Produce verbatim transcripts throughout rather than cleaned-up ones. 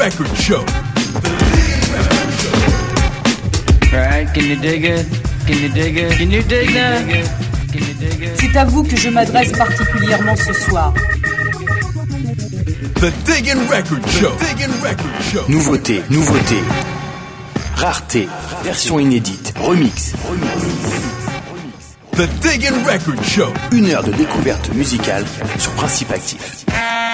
Record Show. Alright, can you dig it? Can you dig it? Can you dig that? Can you dig it? C'est à vous que je m'adresse particulièrement ce soir. The Diggin' Record Show. The Diggin' Record Show. Nouveauté, nouveauté. Rareté, version inédite, remix. The Diggin' Record Show. Une heure de découverte musicale sur Principe Actif.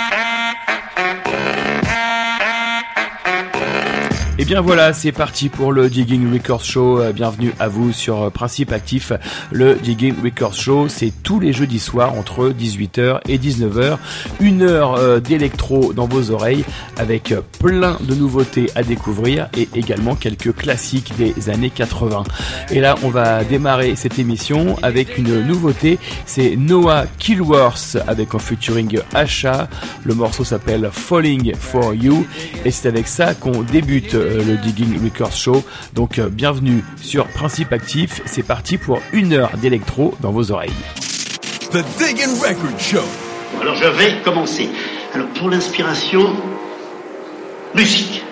Et bien voilà, c'est parti pour le Digging Records Show. Bienvenue à vous sur Principe Actif. Le Digging Records Show, c'est tous les jeudis soirs entre dix-huit heures et dix-neuf heures. Une heure d'électro dans vos oreilles avec plein de nouveautés à découvrir et également quelques classiques des années quatre-vingts. Et là, on va démarrer cette émission avec une nouveauté. C'est Noah Killworth avec un featuring Asha. Le morceau s'appelle Falling For You. Et c'est avec ça qu'on débute le Digging Records Show. Donc euh, bienvenue sur Principe Actif. C'est parti pour une heure d'électro dans vos oreilles. The Diggin' Record Show. Alors je vais commencer. Alors pour l'inspiration, musique.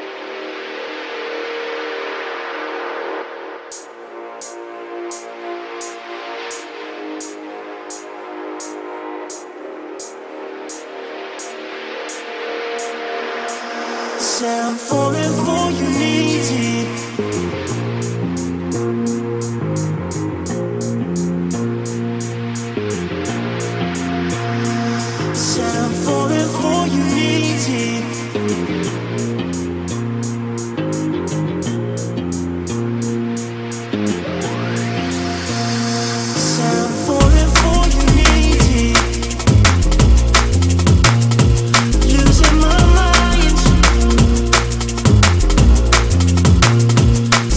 I'm falling for you, need it. Said I'm falling for you, need it. Said I'm falling for you, need it. Losing my mind.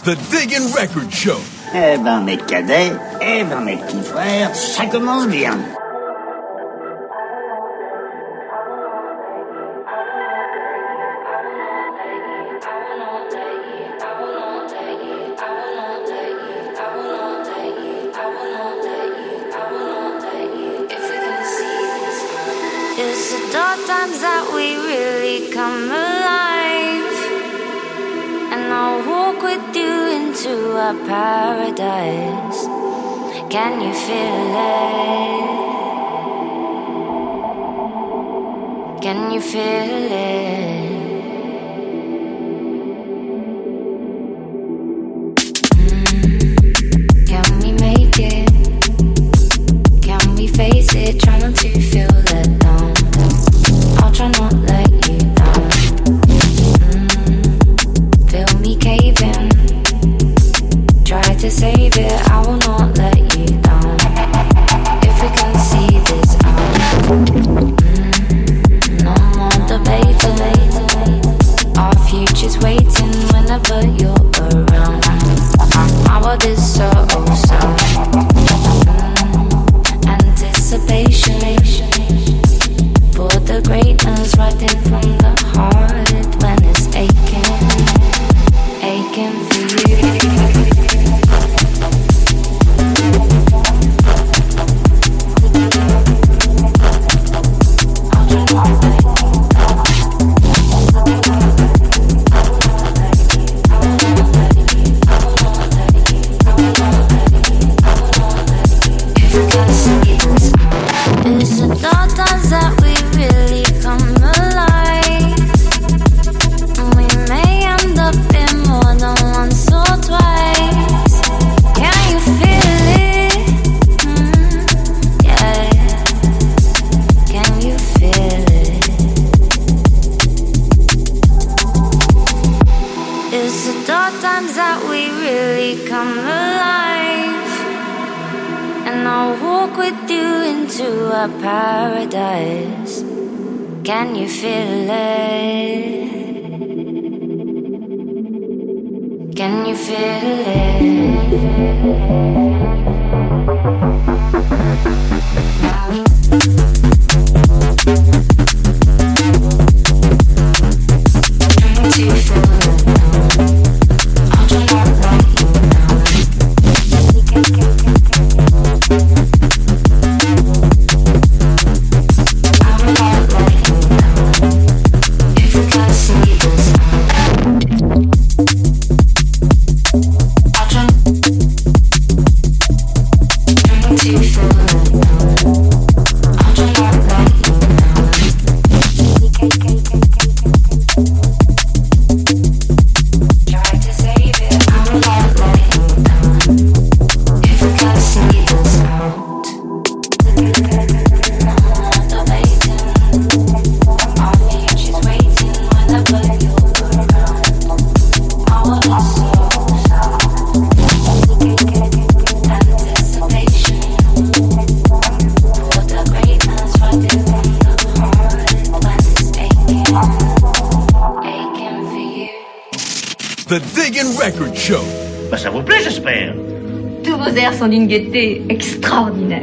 The Diggin' Record Show. Eh ben, mes cadets, eh ben, mes petits frères, ça commence bien. It's the dark times that we really come alive, and I'll walk with you into our paradise. Can you feel it? Can you feel it? Mm, can we make it? Can we face it? Try not to feel let down. I'll try not let you down. Mm, feel me caving. Try to save it. I will not let you down. If we can see this out. Mm, no more debating. Our future's waiting whenever you're around. My world is so sound. Anticipation for the greatness rising from the heart when it's aching, aching for you. It's the dark times that we really come alive. We may end up in more than once or twice. Can you feel it? Mm, yeah. Can you feel it? It's the dark times that we really come alive, and I'll walk with you into a paradise. Can you feel it? Can you feel it? The Diggin' Record Show. Bah, ça vous plaît, j'espère. Tous vos airs sont d'une gaieté extraordinaire.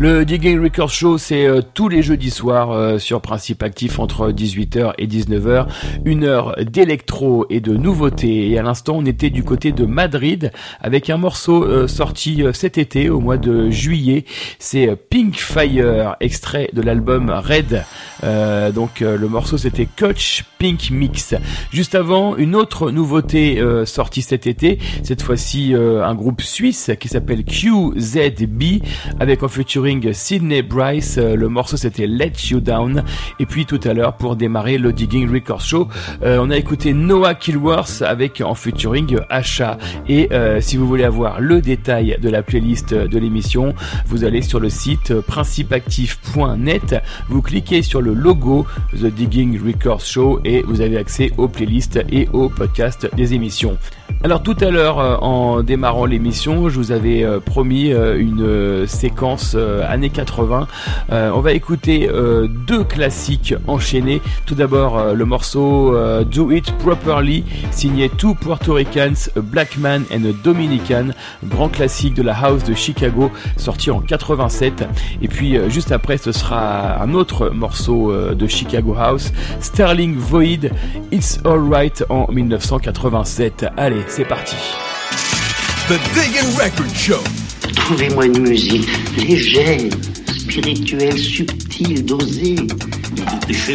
Le Digging Records Show, c'est euh, tous les jeudis soirs euh, sur Principe Actif entre dix-huit heures et dix-neuf heures. Une heure d'électro et de nouveautés. Et à l'instant, on était du côté de Madrid avec un morceau euh, sorti euh, cet été, au mois de juillet. C'est euh, Pink Fire, extrait de l'album Red. Euh, donc euh, le morceau, c'était Coach Pink Mix. Juste avant, une autre nouveauté euh, sortie cet été. Cette fois-ci, euh, un groupe suisse qui s'appelle Q Z B avec en featuring Sydney Bryce. Le morceau c'était Let You Down. Et puis tout à l'heure, pour démarrer le Digging Records Show, euh, on a écouté Noah Killworth avec en featuring Asha. Et euh, si vous voulez avoir le détail de la playlist de l'émission, vous allez sur le site principe actif point net, vous cliquez sur le logo The Digging Records Show et vous avez accès aux playlists et aux podcasts des émissions. Alors tout à l'heure, euh, en démarrant l'émission, je vous avais euh, promis euh, une euh, séquence euh, années quatre-vingts. Euh, on va écouter euh, deux classiques enchaînés. Tout d'abord, euh, le morceau euh, Do It Properly, signé Two Puerto Ricans, A Black Man and a Dominican, grand classique de la house de Chicago, sorti en quatre-vingt-sept. Et puis euh, juste après, ce sera un autre morceau euh, de Chicago House, Sterling Void, It's Alright en dix-neuf cent quatre-vingt-sept. Allez, c'est parti. The Diggin' Record Show. Trouvez-moi une musique légère, spirituelle, subtile, dosée. Je fais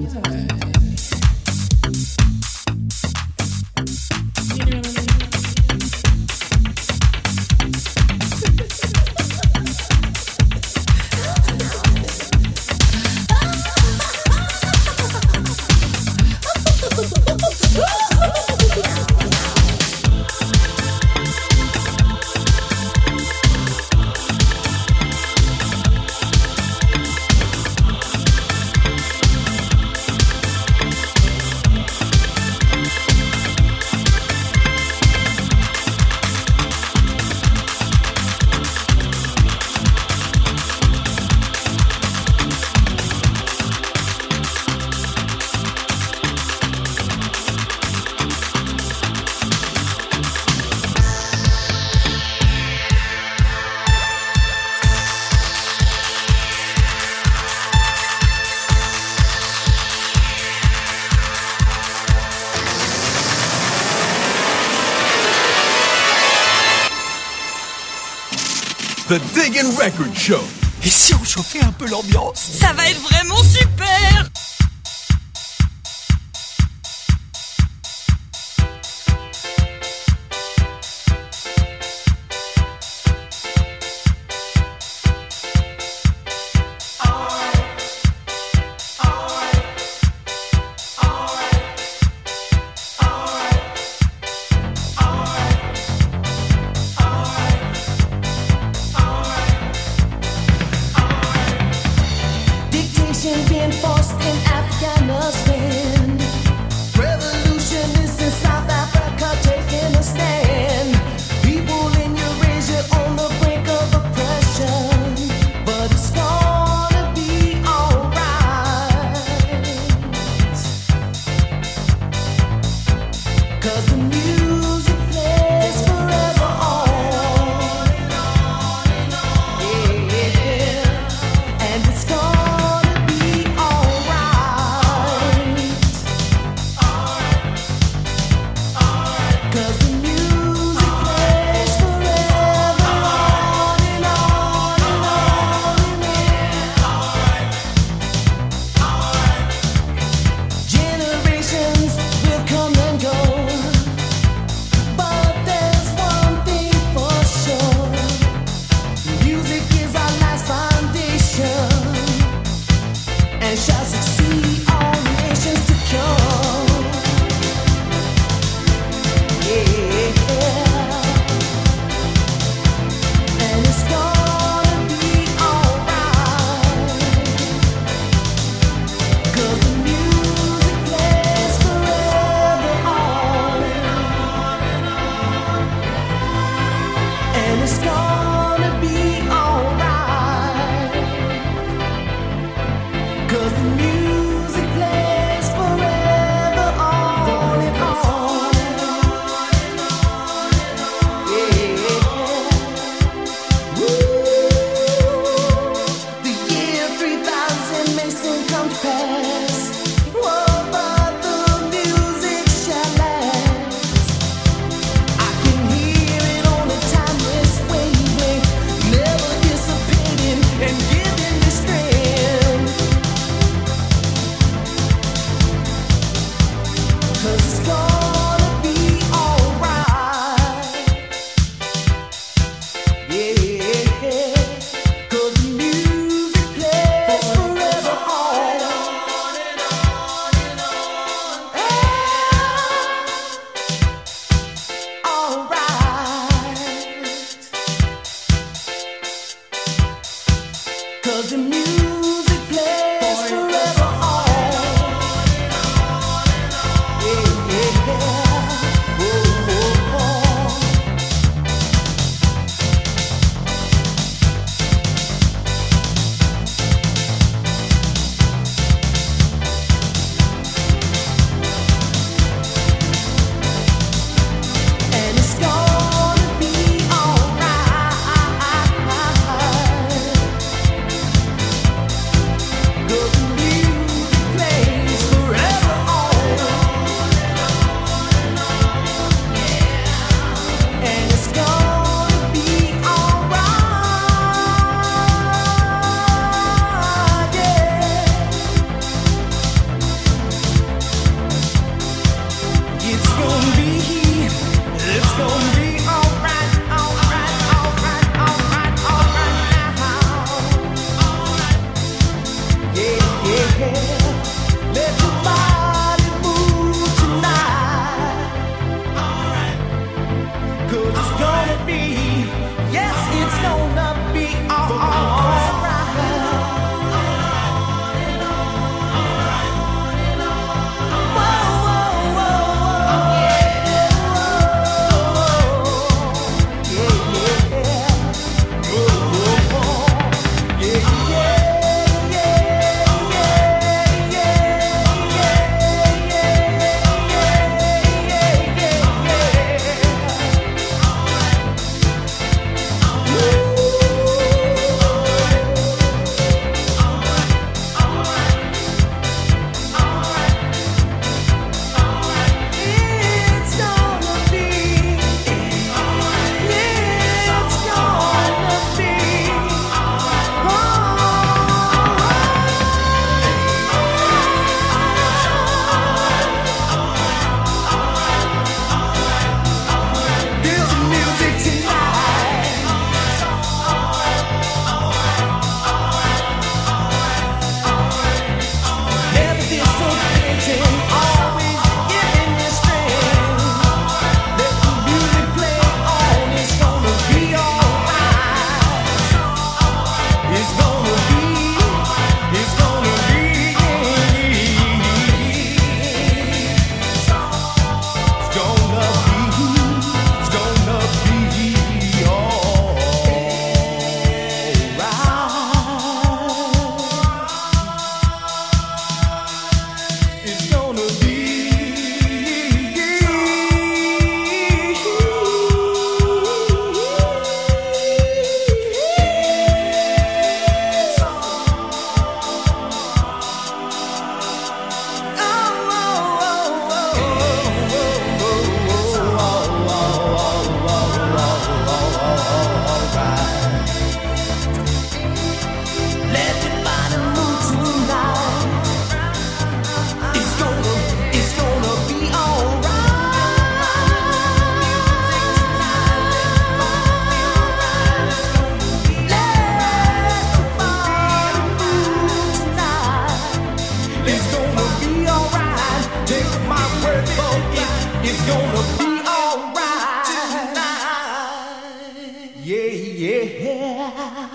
The Diggin' Record Show. Et si on chauffait un peu l'ambiance? Ça va être vraiment super! Being forced in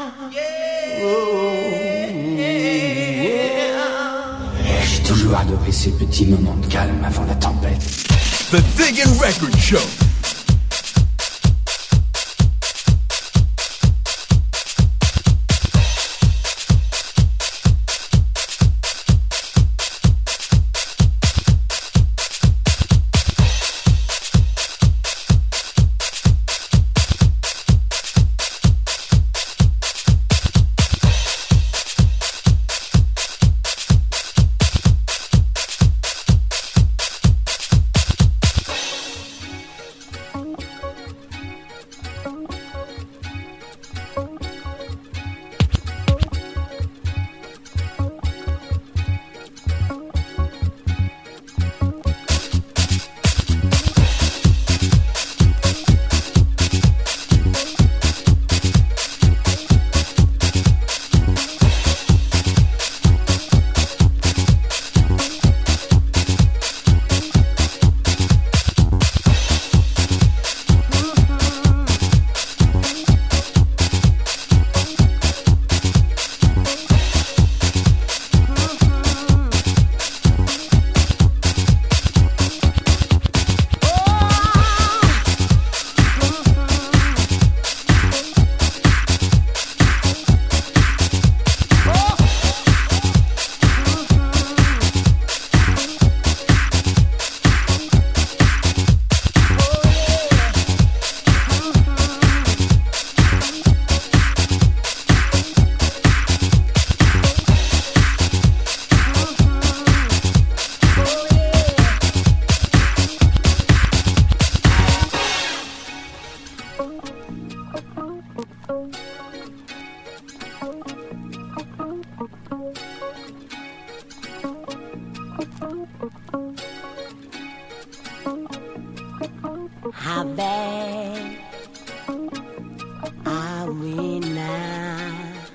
J'ai toujours adoré ces petits moments de calme avant la tempête. The Diggin' Record Show. How bad are we now?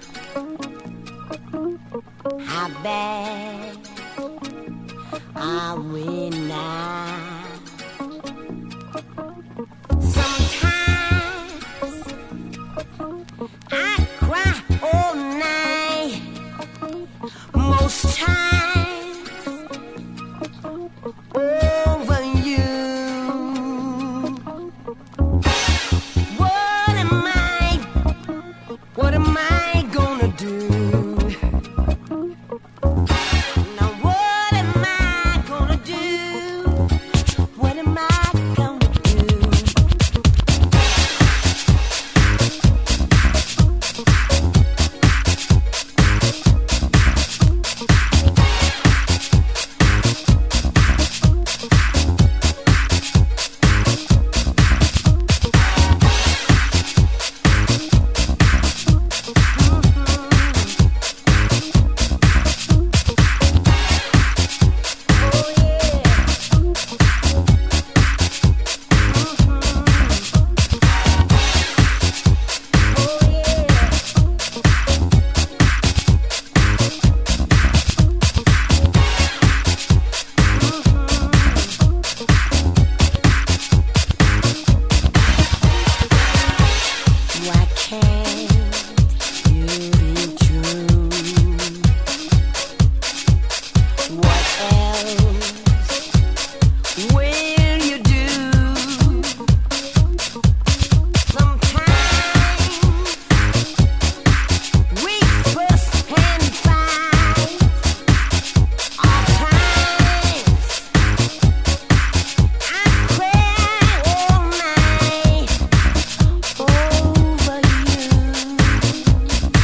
How bad are we now? Sometimes I cry all night. Most times over you. What am I? What am I gonna do? Now what am I gonna do? What am I gonna do?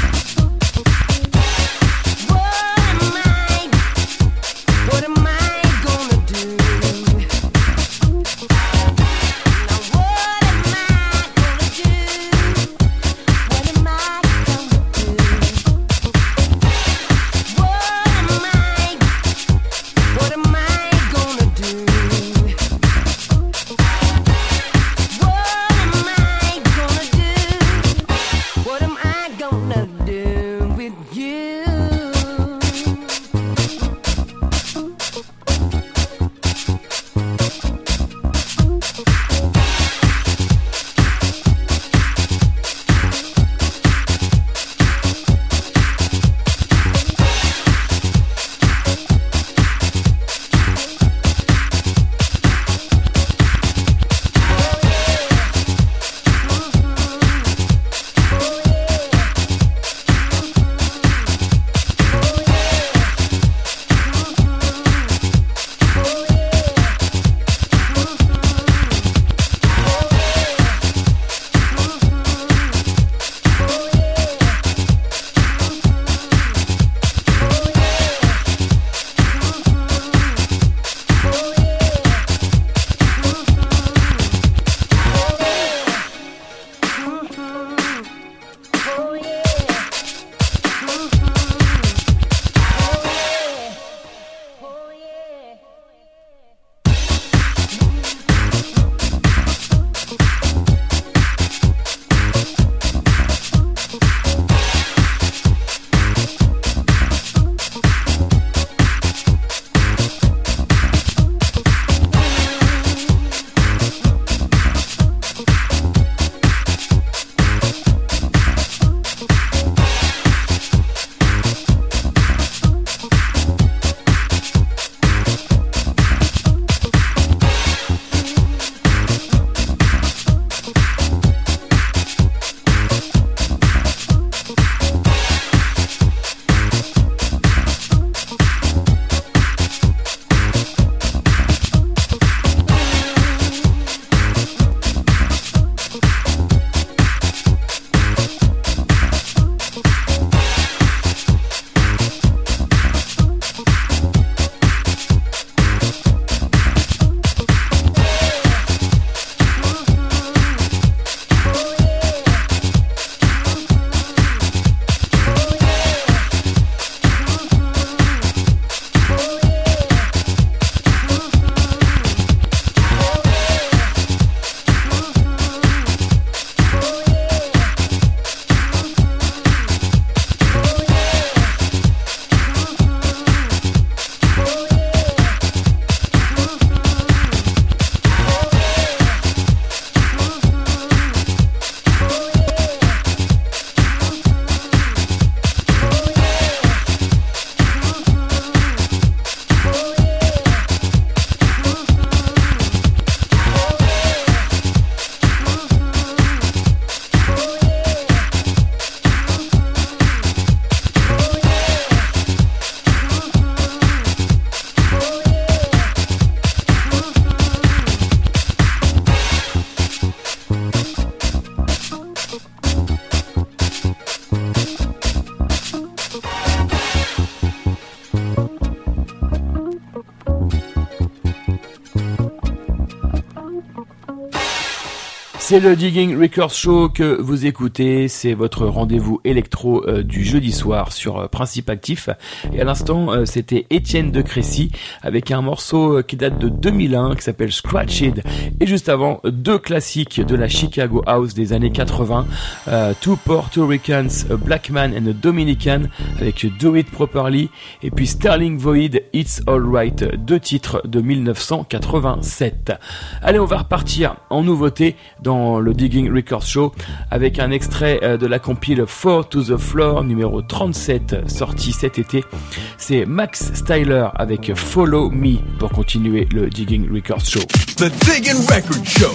What am I C'est le Digging Records Show que vous écoutez, c'est votre rendez-vous électro euh, du jeudi soir sur euh, Principe Actif. Et à l'instant, euh, c'était Étienne de Crécy avec un morceau euh, qui date de deux mille un qui s'appelle Scratched. Et juste avant, deux classiques de la Chicago House des années quatre-vingts, euh, Two Puerto Ricans, A Black Man and a Dominican avec Do It Properly, et puis Sterling Void, It's Alright, deux titres de dix-neuf cent quatre-vingt-sept. Allez, on va repartir en nouveauté dans le Digging Records Show avec un extrait de la compile Four to the Floor numéro trente-sept sorti cet été. C'est Max Styler avec Follow Me pour continuer le Digging Records Show. The Digging Records Show.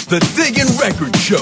The Diggin' Record Show.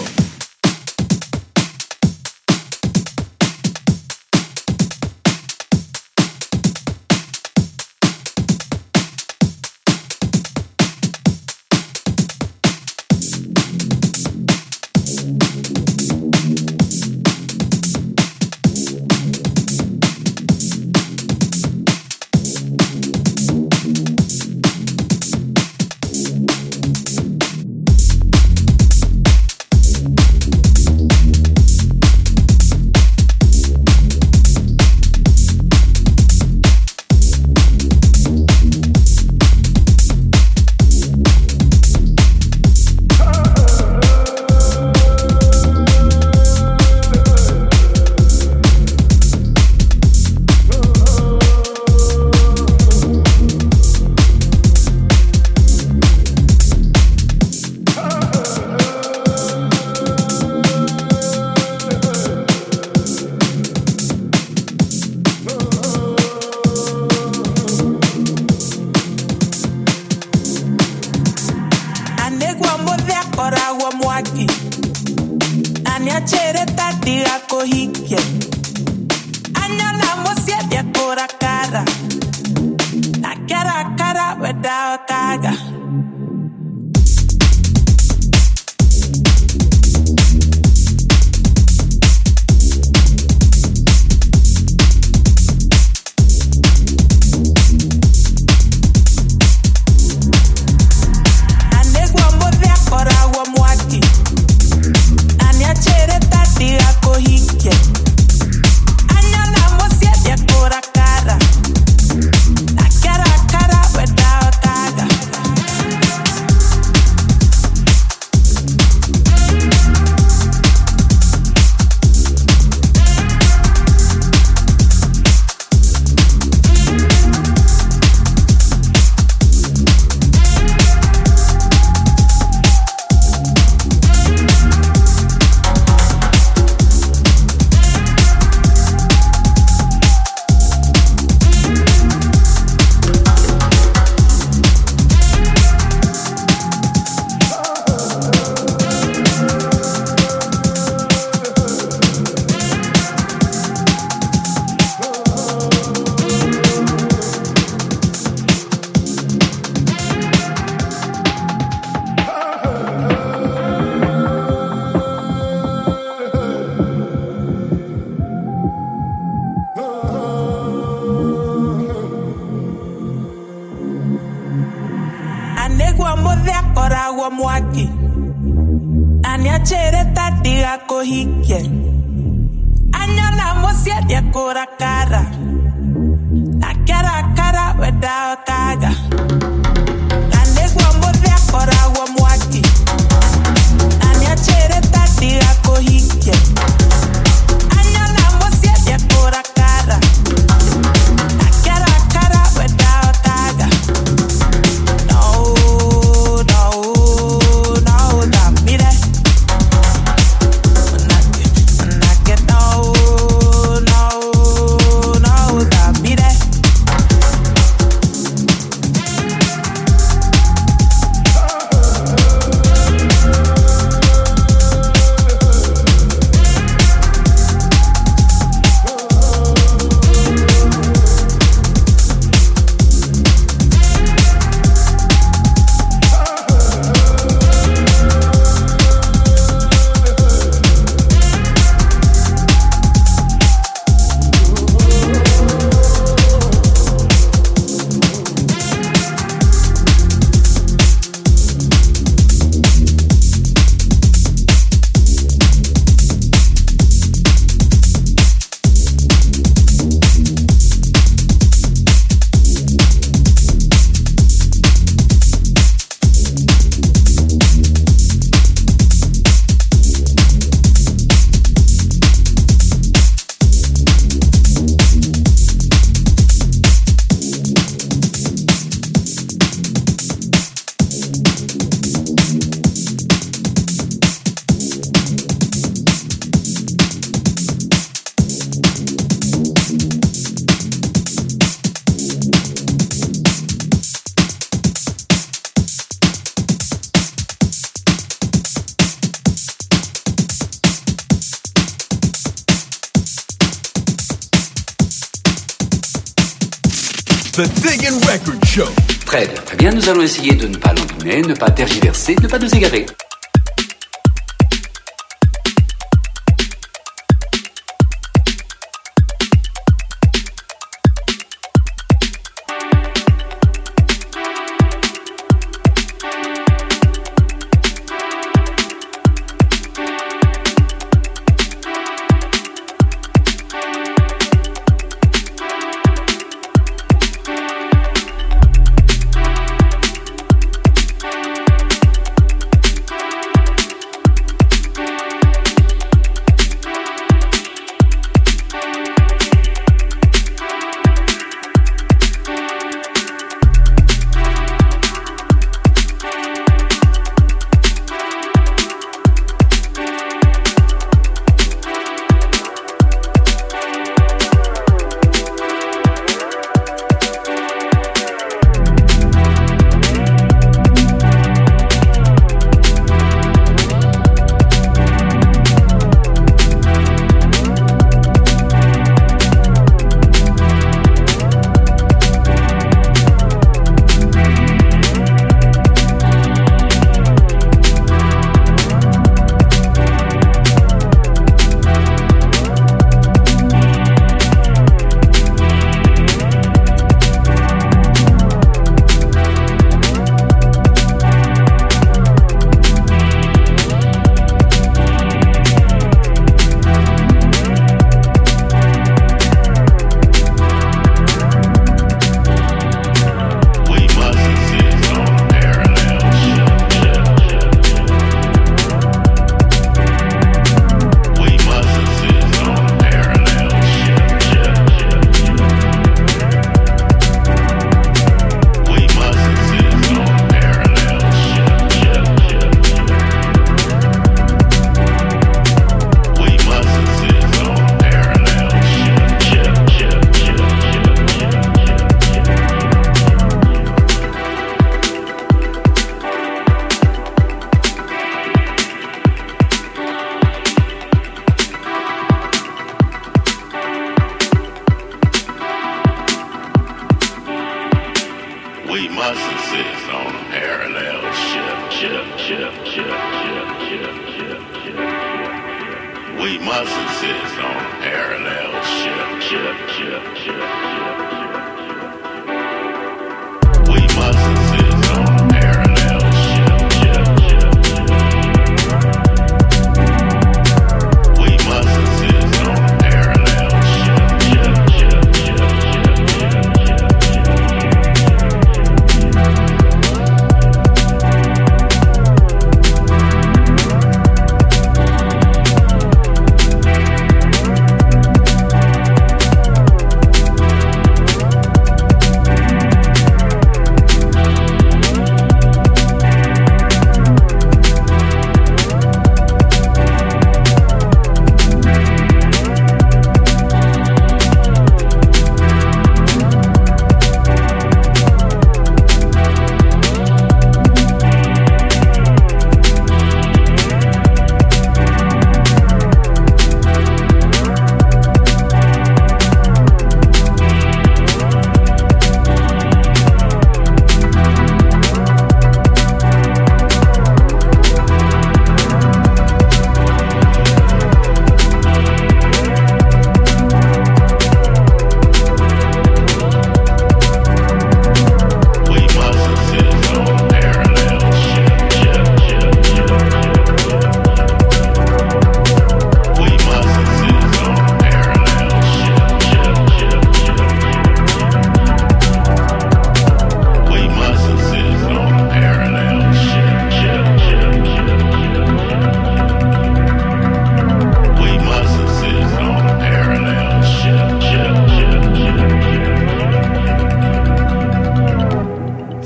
The Diggin' Record Show. Très bien, très bien. Nous allons essayer de ne pas lambiner, ne pas tergiverser, ne pas nous égarer.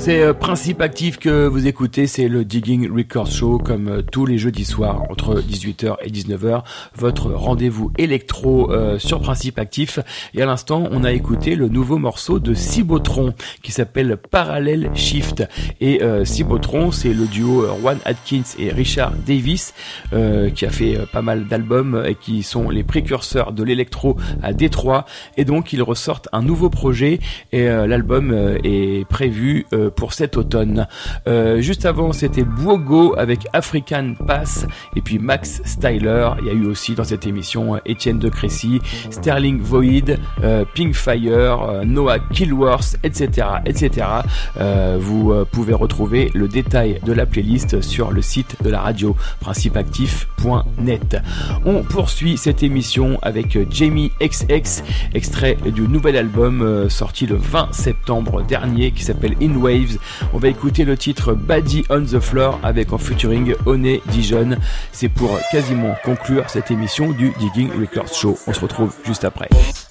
C'est euh, Principe Actif que vous écoutez, c'est le Digging Records Show comme euh, tous les jeudis soirs entre dix-huit heures et dix-neuf heures, votre rendez-vous électro euh, sur Principe Actif. Et à l'instant, on a écouté le nouveau morceau de Cybotron qui s'appelle Parallel Shift. Et euh, Cybotron, c'est le duo Juan Atkins et Richard Davis euh, qui a fait euh, pas mal d'albums et qui sont les précurseurs de l'électro à Détroit. Et donc, ils ressortent un nouveau projet et euh, l'album euh, est prévu euh, pour cet automne. Euh, juste avant, c'était Bwogo avec African Pass et puis Max Styler. Il y a eu aussi dans cette émission Étienne de Crécy, Sterling Void, euh, Pink Fire, euh, Noah Killworth, et cetera, et cetera. Euh, vous euh, pouvez retrouver le détail de la playlist sur le site de la radio principe actif point net. On poursuit cette émission avec Jamie X X, extrait du nouvel album euh, sorti le vingt septembre dernier qui s'appelle In Waves. On va écouter le titre Body on the Floor avec en featuring Oné Dijon. C'est pour quasiment conclure cette émission du Digging Records Show. On se retrouve juste après.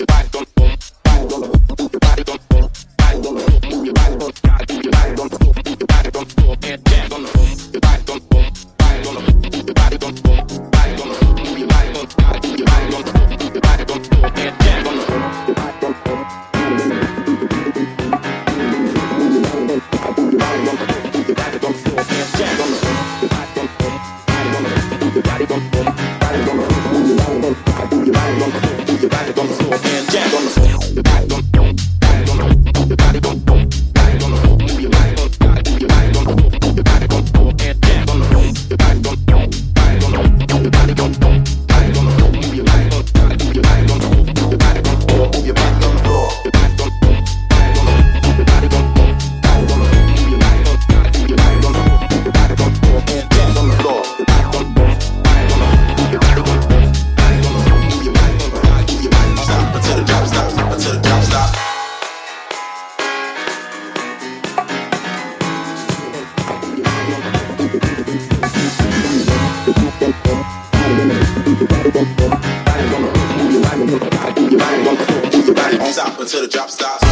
Until the drop stops.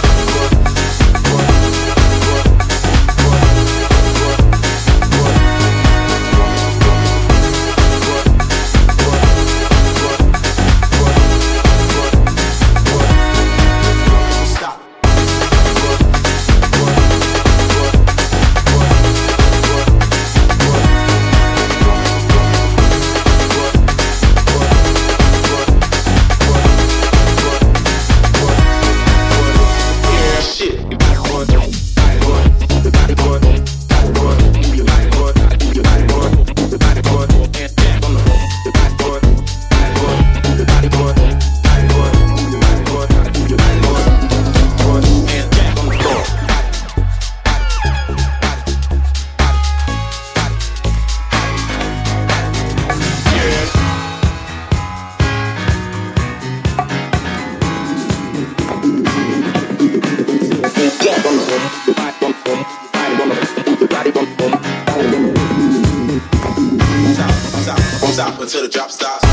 Stop until the drop stops.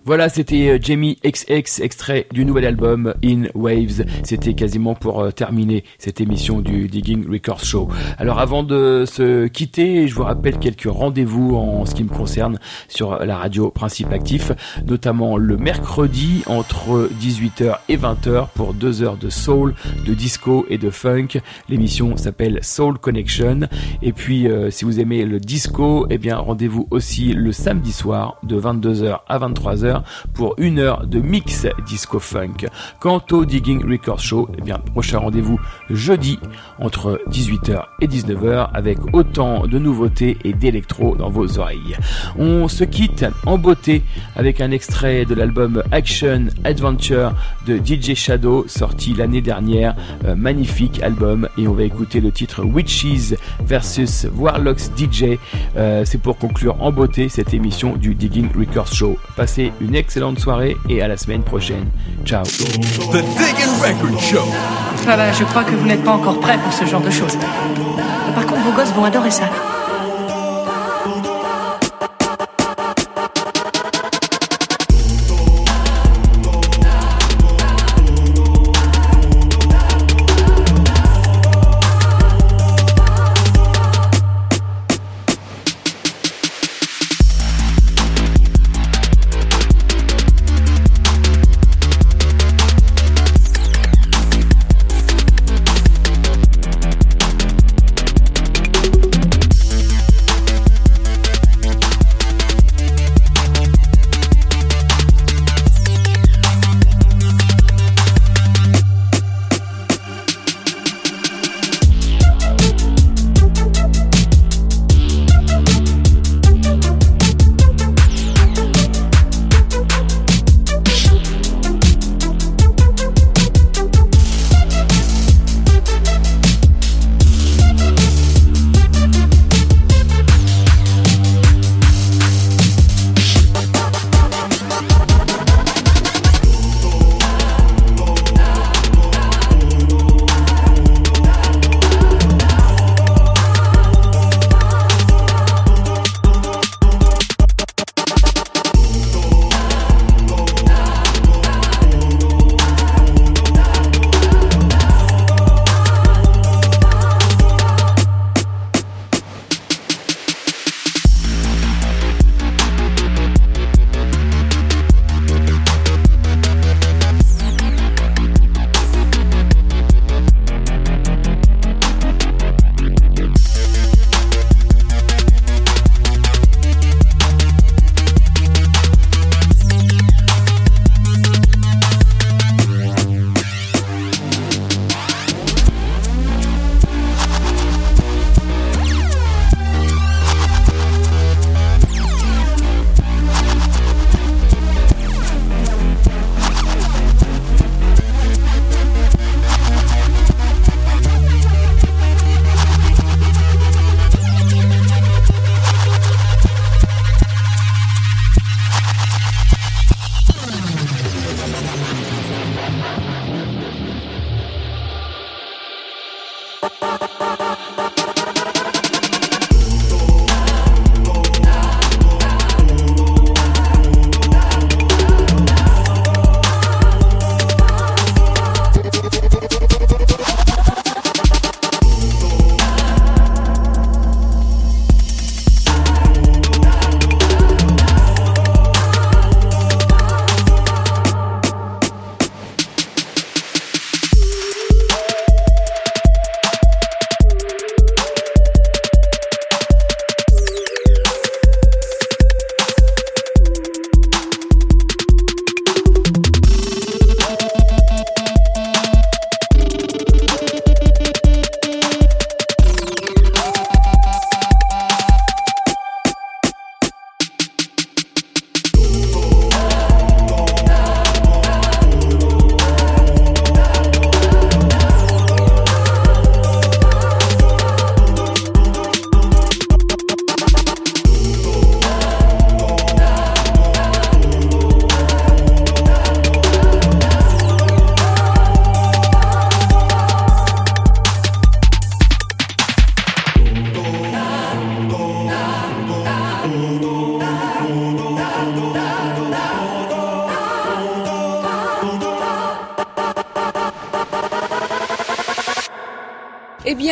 Voilà, c'était Jamie X X, extrait du nouvel album In Waves. C'était quasiment pour euh, terminer cette émission du Digging Records Show. Alors avant de se quitter, je vous rappelle quelques rendez-vous en ce qui me concerne sur la radio Principe Actif, notamment le mercredi entre dix-huit heures et vingt heures pour deux heures de soul, de disco et de funk. L'émission s'appelle Soul Connection. Et puis euh, si vous aimez le disco, eh bien rendez-vous aussi le samedi soir de vingt-deux heures à vingt-trois heures pour une heure de mix disco funk. Quant au Digging Records Show, eh bien prochain rendez-vous jeudi entre dix-huit heures et dix-neuf heures avec autant de nouveautés et d'électro dans vos oreilles. On se quitte en beauté avec un extrait de l'album Action Adventure de D J Shadow sorti l'année dernière, euh, magnifique album, et on va écouter le titre Witches versus Warlocks D J. Euh, c'est pour conclure en beauté cette émission du Digging Records Show. Passez une excellente soirée et à la semaine prochaine. Ciao. The Digging Record Show. Voilà, je crois que vous n'êtes pas encore prêts pour ce genre de choses. Par contre, vos gosses vont adorer ça.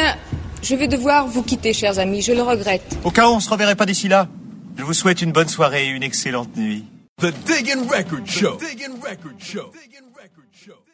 Bien, je vais devoir vous quitter, chers amis, je le regrette. Au cas où on se reverrait pas d'ici là, je vous souhaite une bonne soirée et une excellente nuit. The Diggin' Record Show. The Diggin' Record Show. Diggin' Record Show.